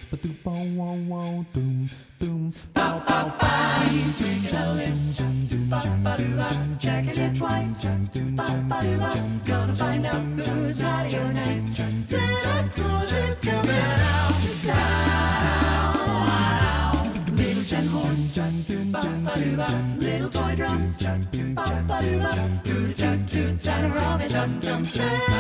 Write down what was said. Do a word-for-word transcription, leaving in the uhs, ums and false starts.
ba doo bow wow wow doom doom bow bow bow. He's drinking a list. Ba ba doo ba, checking it twice. Ba ba doo ba, gonna find out who's naughty or nice. Santa Claus is coming out to town. Little tin horns, ba ba doo ba, little toy drums, ba ba doo ba, toot toot toot, Santa Robin, dum dum.